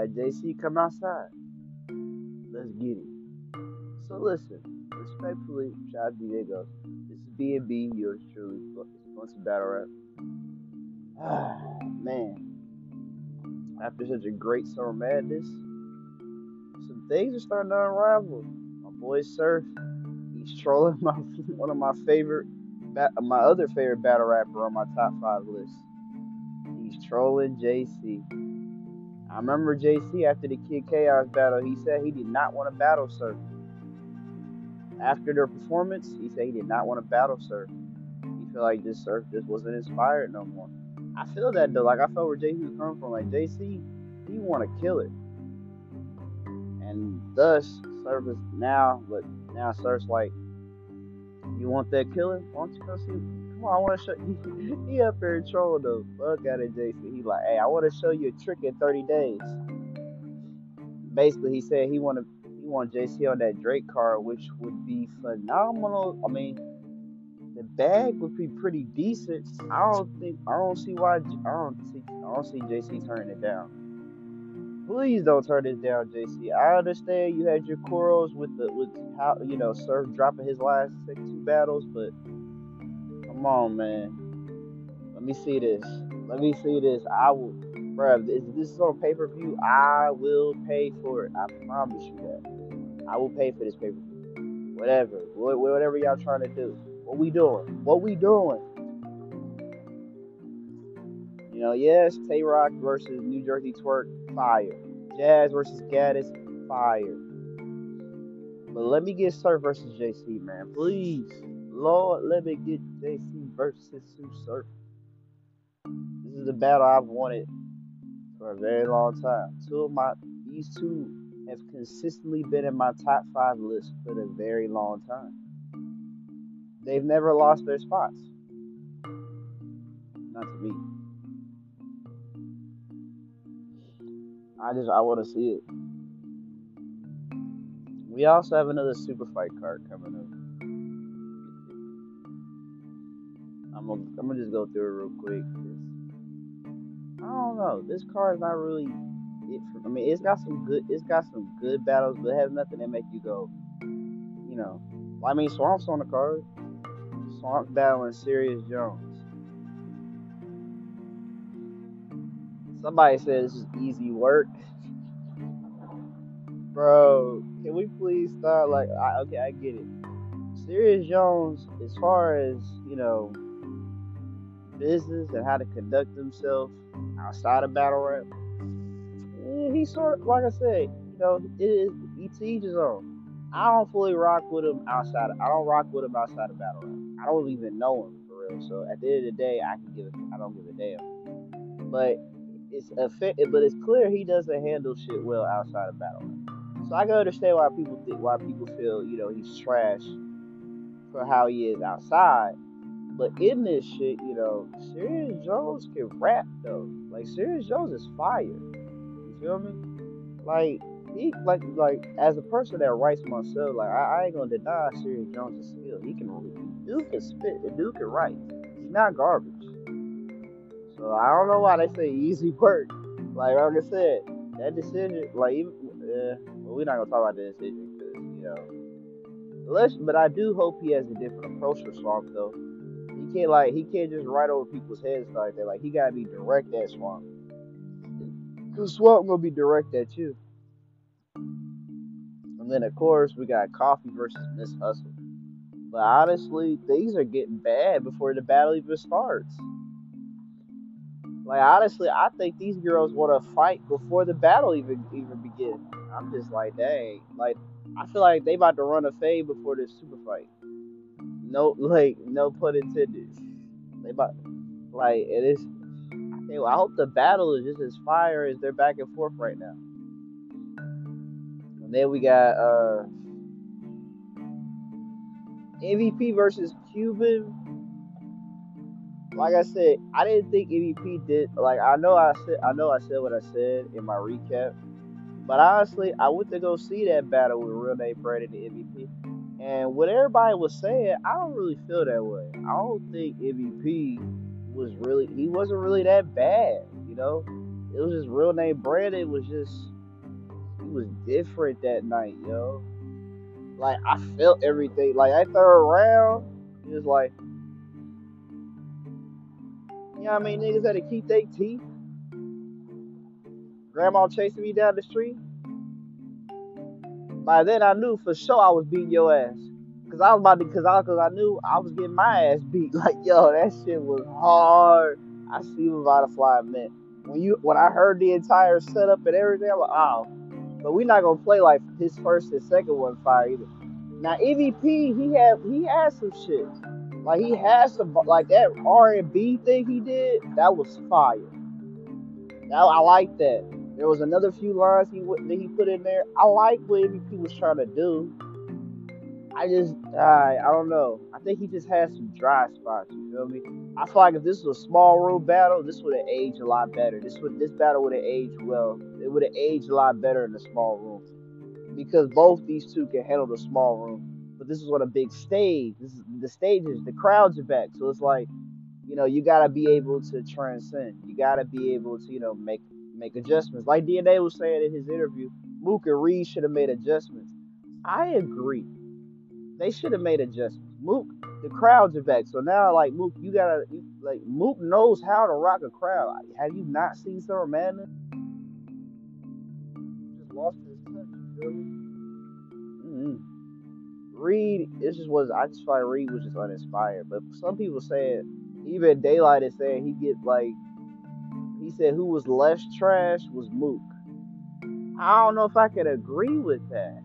Like JC, come outside. Let's get it. So listen, respectfully, shout out to Diego. This is B&B, yours truly, sponsored battle rap. Man, after such a great summer madness, some things are starting to unravel. My boy Surf, he's trolling my one of my favorite, my other favorite battle rapper on my top five list. He's trolling JC. I remember JC after the Kid Chaos battle, he said he did not want to battle Surf. After their performance, he said he did not want to battle Surf. He felt like this Surf just wasn't inspired no more. I feel that though. Like I felt where JC was coming from. Like JC, he want to kill it, and thus Surf is now. But now Surf's like, you want that killing? Why don't you go see? Come on, I want to show you. He up there trolling the fuck out of JC. He like, hey, I want to show you a trick in 30 days. Basically, he said he want JC on that Drake card, which would be phenomenal. I mean, the bag would be pretty decent. I don't see why, I don't see JC turning it down. Please don't turn this down, JC. I understand you had your quarrels with how Surf dropping his last two battles, but come on, man. Let me see this. Let me see this. I will, bruh. If this is on pay per view, I will pay for it. I promise you that. I will pay for this pay per view. Whatever y'all trying to do. What we doing? What we doing? Yes, Tay Rock versus New Jersey Twerk, fire. Jazz versus Gaddis, fire. But let me get Surf versus JC, man. Please. Lord, let me get JC versus Surf. This is the battle I've wanted for a very long time. These two have consistently been in my top five list for a very long time. They've never lost their spots. Not to me. I want to see it. We also have another super fight card coming up. I'm gonna just go through it real quick. I don't know. This card is not really it for. I mean, it's got some good battles, but it has nothing that make you go. I mean, Swamp's on the card. Swamp battling Serious Jones. Somebody said this is easy work. Bro, can we please start? Like, okay, I get it. Serious Jones, as far as, business and how to conduct himself outside of battle rap, he's sort of, like I said, it is, he teaches his own. I don't fully rock with him outside. I don't rock with him outside of battle rap. I don't even know him for real. So at the end of the day, I don't give a damn. But it's clear he doesn't handle shit well outside of battle rap. So I can understand why people feel he's trash for how he is outside. But in this shit, Serious Jones can rap though. Like Serious Jones is fire. You feel me? Like he like as a person that writes myself, like I ain't gonna deny Serious Jones' skill. Dude can spit, the dude can write. He's not garbage. So I don't know why they say easy work. Like I said, that decision, like well, we're not gonna talk about the decision because but I do hope he has a different approach for Swamp though. He can't just write over people's heads like that. Like he gotta be direct at Swamp. Cause Swamp gonna be direct at you. And then of course we got Coffee versus Miss Hustle. But honestly, things are getting bad before the battle even starts. Like honestly, I think these girls want to fight before the battle even begins. I'm just like, dang. Like I feel like they about to run a fade before this super fight. No pun intended. They about like it is. I hope the battle is just as fire as they're back and forth right now. And then we got MVP versus Cuban. Like I said, I didn't think MVP did. Like I know I said what I said in my recap. But honestly, I went to go see that battle with Real Name Brandon and MVP. And what everybody was saying, I don't really feel that way. I don't think MVP he wasn't really that bad, It was just Real Name Brandon was just he was different that night, yo. Like I felt everything. Like that third round, it was like, you know what I mean? Niggas had to keep their teeth. Grandma chasing me down the street. By then I knew for sure I was beating your ass. Cause I was about to, cause I knew I was getting my ass beat. Like yo, that shit was hard. I see what Butterfly meant. When I heard the entire setup and everything, I'm like, oh. But we not gonna play like his first and second one fire either. Now EVP, he had some shit. Like he had some like that R&B thing he did. That was fire. I like that. There was another few lines that he put in there. I like what MVP was trying to do. I don't know. I think he just had some dry spots. You feel me? I feel like if this was a small room battle, this would have aged a lot better. This battle would have aged well. It would have aged a lot better in the small room because both these two can handle the small room. But this is on a big stage. This is the stages. The crowds are back, so it's like you gotta be able to transcend. You gotta be able to make adjustments. Like DNA was saying in his interview, Mook and Reed should have made adjustments. I agree. They should have made adjustments. Mook, the crowds are back, so now like Mook, like Mook knows how to rock a crowd. Like, have you not seen Summer Madness? Just lost his touch. You feel me? Mm-hmm. Reed, this just was I just feel like Reed was just uninspired. But some people saying even Daylight is saying he said who was less trash was Mook. I don't know if I could agree with that.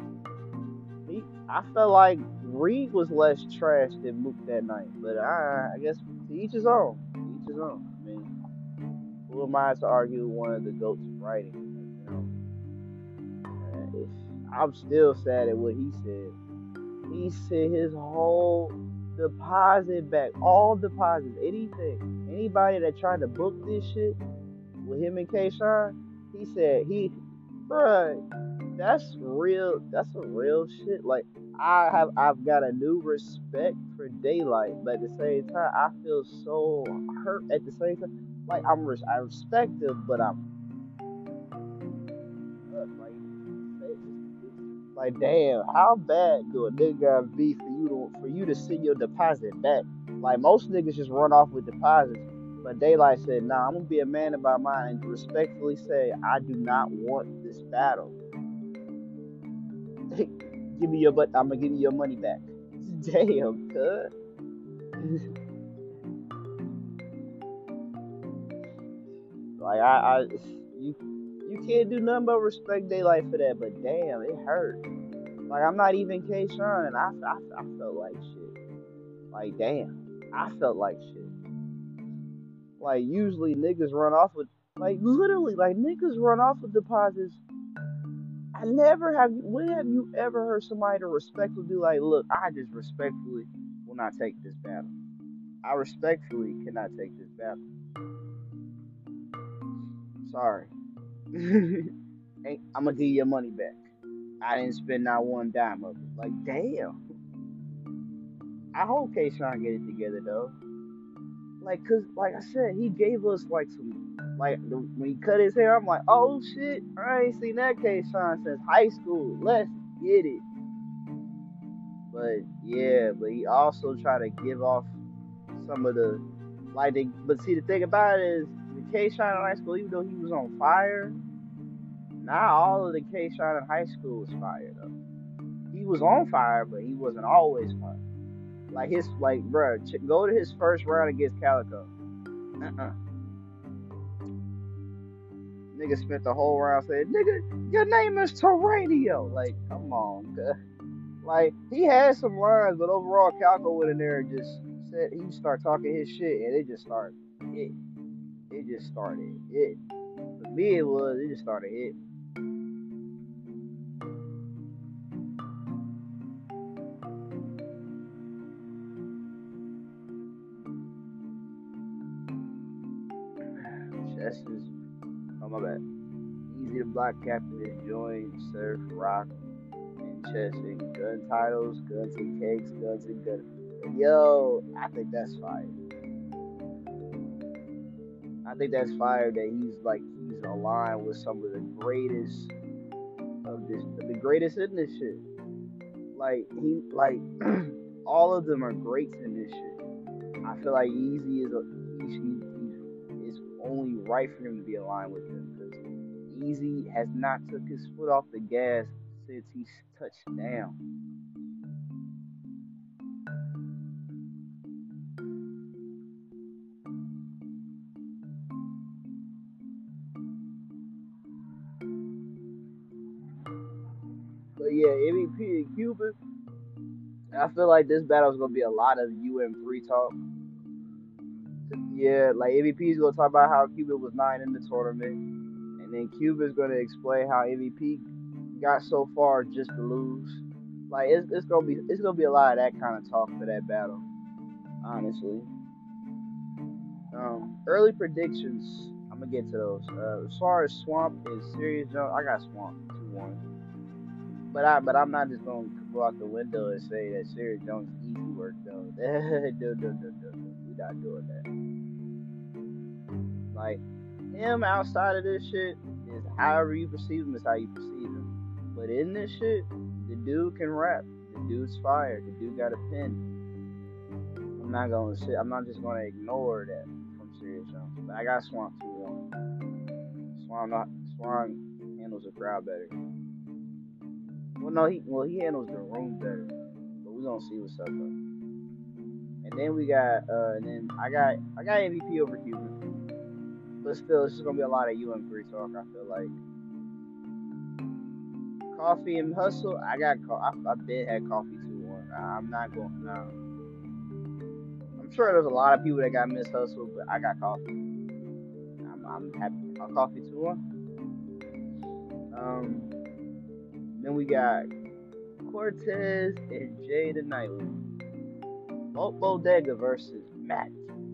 I felt like Reed was less trash than Mook that night, but I guess to each his own. To each his own. I mean, who am I to argue one of the goats of writing? I'm still sad at what he said. He said his whole deposit back, all deposits, anything, anybody that tried to book this shit with him and K-Shine, he said bruh, that's real. That's some real shit. Like I've got a new respect for Daylight, but at the same time, I feel so hurt. At the same time, like I respect him, but I'm like, damn, how bad do a nigga gotta be for you to send your deposit back? Like most niggas just run off with deposits, but Daylight said, nah, I'm gonna be a man about mine and respectfully say I do not want this battle. Give me your but I'm gonna give you your money back. Damn, cuz. Like you you can't do nothing but respect Daylight for that, but damn, it hurt. Like I'm not even K Sean and I felt like shit. Like damn. I felt like shit. Like usually niggas run off with like literally like niggas run off with deposits. I never have. When have you ever heard somebody to respectfully be like, "Look, I just respectfully will not take this battle. I respectfully cannot take this battle. Sorry, I'm gonna give you your money back. I didn't spend not one dime of it. Like, damn. I hope K. Sean get it together though. Like, cause like I said, he gave us like some when he cut his hair, I'm like, oh shit, I ain't seen that K. Sean since high school. Let's get it. But yeah, but he also tried to give off some of the but see the thing about it is the K Shine in high school, even though he was on fire, not all of the K Shine in high school was fire though. He was on fire, but he wasn't always fire. Bro, go to his first round against Calico. Nigga spent the whole round saying, "Nigga, your name is Terranio." Like, come on, cuz. Like he had some lines, but overall, Calico went in there and just said he started talking his shit, and it just started. It just started. For me, it just started. Chess is, oh my bad. Easy to block captain is join, surf, rock, and chess and gun titles, guns and cakes, guns and gun. Yo, I think that's fire. I think that's fire that he's aligned with some of the greatest the greatest in this shit. Like he like all of them are greats in this shit. I feel like Easy is it's only right for him to be aligned with them because Easy has not took his foot off the gas since he's touched down. But yeah, MVP and Cuban, I feel like this battle is gonna be a lot of UM3 talk. Yeah, like MVP is gonna talk about how Cuban was 9 in the tournament, and then Cuban's gonna explain how MVP got so far just to lose. Like it's gonna be a lot of that kind of talk for that battle, honestly. Early predictions. I'm gonna get to those. As far as Swamp is Serious Jones, I got Swamp 2-1. But I'm not just gonna go out the window and say that Serious Jones is easy work though. No. We not doing that. Like him outside of this shit is however you perceive him is how you perceive him. But in this shit, the dude can rap. The dude's fire. The dude got a pen. I'm not just gonna ignore that from Serious Jones. But I got Swamp 2-1. Swan handles the crowd better. He handles the room better. But we gonna see what's up though. And then we got and then I got MVP over Cuban. But still, it's just gonna be a lot of UM3 talk. I feel like Coffee and Hustle. I've been had Coffee 2-1. I'm not going. No. I'm sure there's a lot of people that got Miss Hustle, but I got Coffee. I'm happy about Coffee 2-1. Then we got Cortez and Jay the Nightwing. Vault Bodega versus Matt.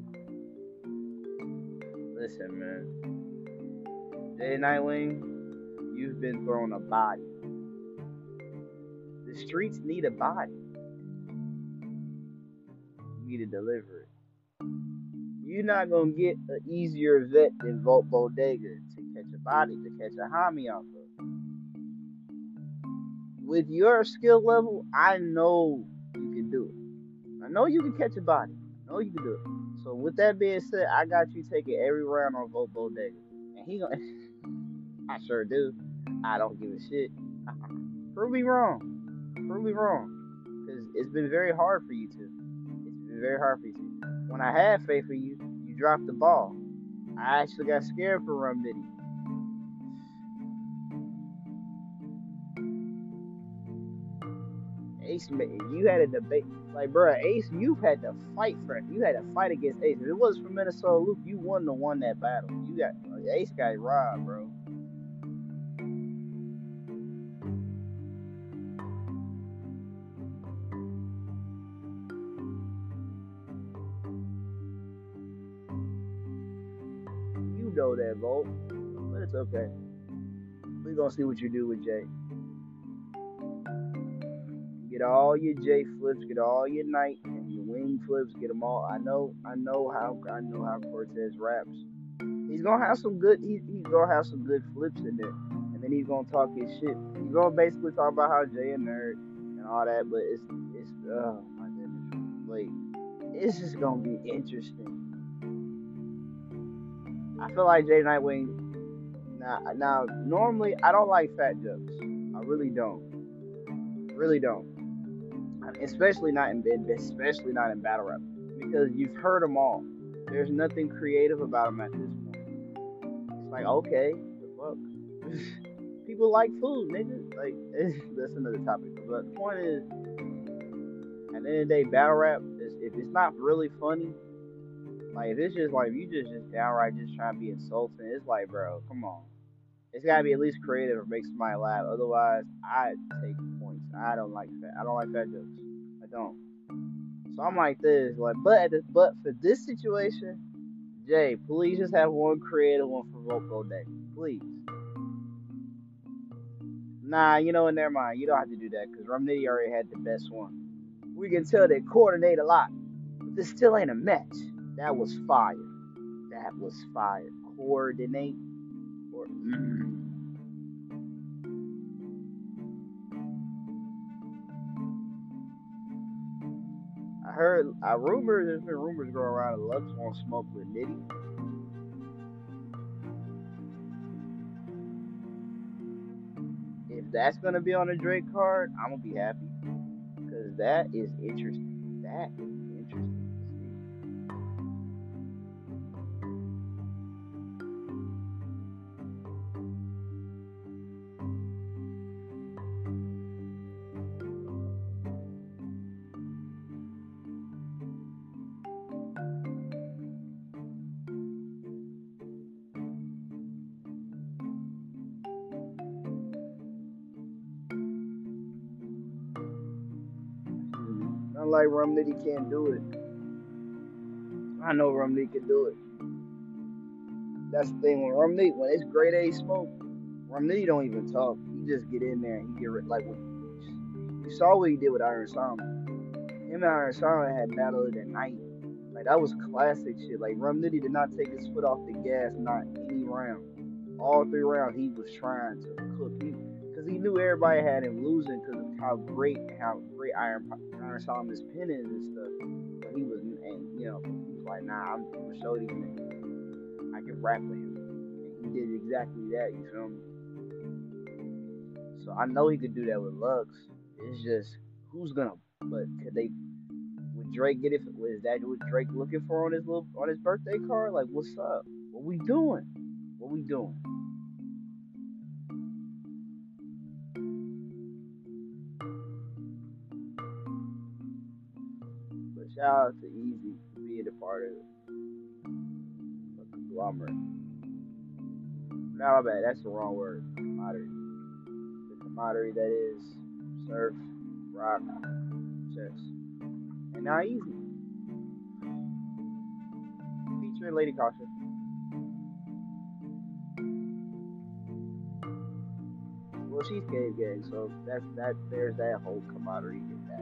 Listen, man. Jay the Nightwing, you've been thrown a body. The streets need a body. You need to deliver it. You're not gonna get an easier vet than Vault Bodega to catch a body, to catch a homie off of. With your skill level, I know you can do it. I know you can catch a body. I know you can do it. So with that being said, I got you taking every round on Vault Bodega. And he gonna I sure do. I don't give a shit. Prove me wrong. Prove me wrong. Because it's been very hard for you to. It's been very hard for you to. When I had faith in you, you dropped the ball. I actually got scared for Rum Nitty. Ace, you had a debate. Like, bro, Ace, you had to fight against Ace. If it wasn't for Minnesota Luke, you wouldn't have won that battle. Ace got robbed, bro. You know that, Volt. But it's okay. We're gonna see what you do with Jay. Get all your J flips, get all your Knight and your wing flips, get them all. I know how Cortez raps. He's gonna have some good. He's gonna have some good flips in there, and then he's gonna talk his shit. He's gonna basically talk about how Jay a nerd and all that. But it's oh my goodness, like it's just gonna be interesting. I feel like Jay Nightwing. Now normally I don't like fat jokes. I really don't. Really don't. Especially not in battle rap because you've heard them all. There's nothing creative about them at this point. It's like okay, the fuck. People like food, nigga. Like that's another topic. But the point is, at the end of the day, battle rap is if it's not really funny, like if it's just like if you just downright just trying to be insulting, it's like bro, come on. It's gotta be at least creative or make somebody laugh. Otherwise, I take points. I don't like fat jokes. I don't. So I'm like this, like, but for this situation, Jay, please just have one creative one for Vocal Day, please. Nah, you know what? Never mind. You don't have to do that because Rum Nitty already had the best one. We can tell they coordinate a lot, but this still ain't a match. That was fire. That was fire. Coordinate. I rumor, there's been rumors going around that Lux won't smoke with Nitty. If that's gonna be on the Drake card, I'm gonna be happy because that is interesting. That is interesting to see. Not like Rum Nitty can't do it. I know Rum Nitty can do it. That's the thing when Rum Nitty, when it's grade A smoke, Rum Nitty don't even talk. He just get in there and he get like when you saw what he did with Iron Sama. Him and Iron Sama had battle of the night. Like that was classic shit. Like Rum Nitty did not take his foot off the gas, not any round. All 3 rounds he was trying to cook you because he knew everybody had him losing because of how great Iron Solomon's pen is and stuff. But he was, and he was like, nah, I'm gonna show these niggas I can rap with him, and he did exactly that. You feel me? So I know he could do that with Lux. It's just who's gonna, but could they? Would Drake get it? Was that what Drake looking for on his birthday card? Like, what's up? What we doing? What we doing? But shout out to Easy for being a part of the conglomerate. No, my bad. That's the wrong word. Camaraderie. The camaraderie that is Surf, Rock, Chess, and now Easy featuring Lady Caution. Well, she's Cave Gang, so that's that. There's that whole camaraderie in that.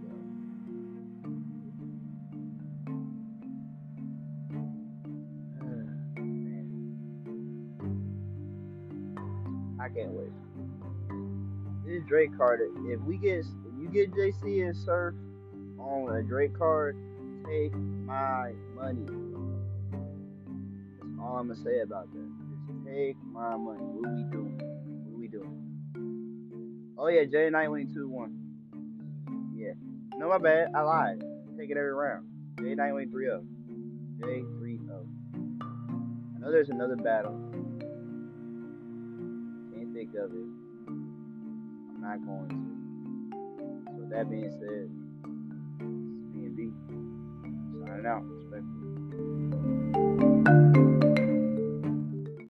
Man, I can't wait. This Drake card. If you get JC and Surf on a Drake card, take my money. That's all I'm gonna say about that. Just take my money. What we doing? What we doing? Oh yeah, J Nightwing 2-1. Yeah. No, my bad. I lied. Take it every round. J Nightwing 3-0. J 3-0. I know there's another battle. Can't think of it. I'm not going to. So with that being said, this is B&B. Signing out.